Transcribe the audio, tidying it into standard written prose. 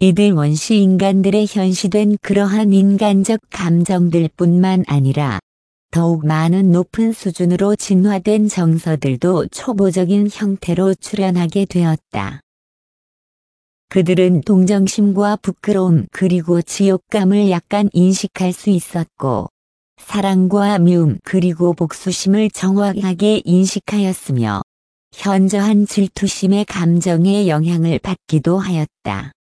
이들 원시 인간들의 현시된 그러한 인간적 감정들뿐만 아니라 더욱 많은 높은 수준으로 진화된 정서들도 초보적인 형태로 출현하게 되었다. 그들은 동정심과 부끄러움 그리고 지옥감을 약간 인식할 수 있었고, 사랑과 미움 그리고 복수심을 정확하게 인식하였으며, 현저한 질투심의 감정에 영향을 받기도 하였다.